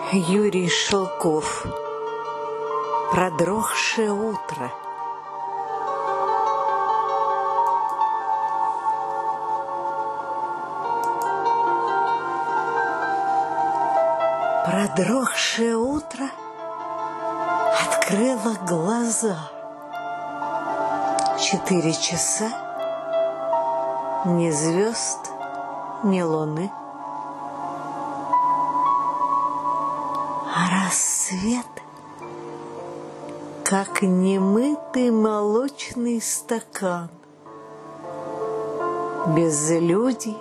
Юрий Шелков. Продрогшее утро. Продрогшее утро открыло глаза. 4 часа, ни звезд, ни луны. А рассвет, как немытый молочный стакан, безлюдий,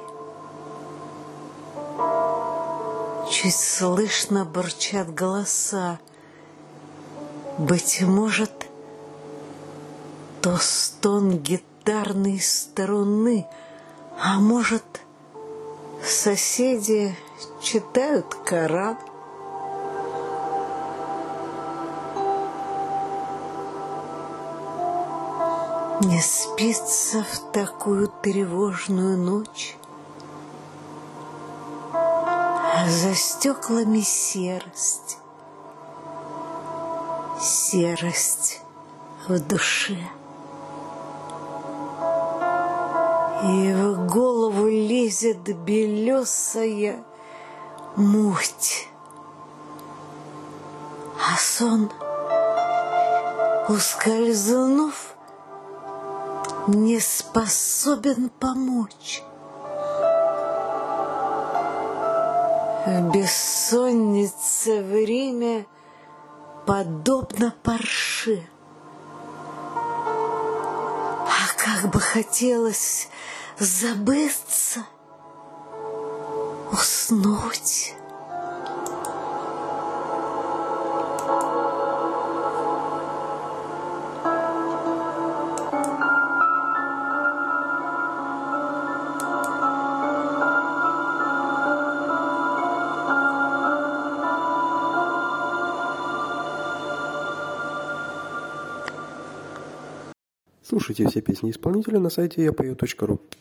чуть слышно бурчат голоса. Быть может, то стон гитарной струны, а может, соседи читают Коран. Не спится в такую тревожную ночь. За стеклами серость, серость в душе. И в голову лезет белесая муть. А сон, ускользнув, не способен помочь. В бессоннице время подобно парше. А как бы хотелось забыться, уснуть. Слушайте все песни исполнителя на сайте yapою.ru.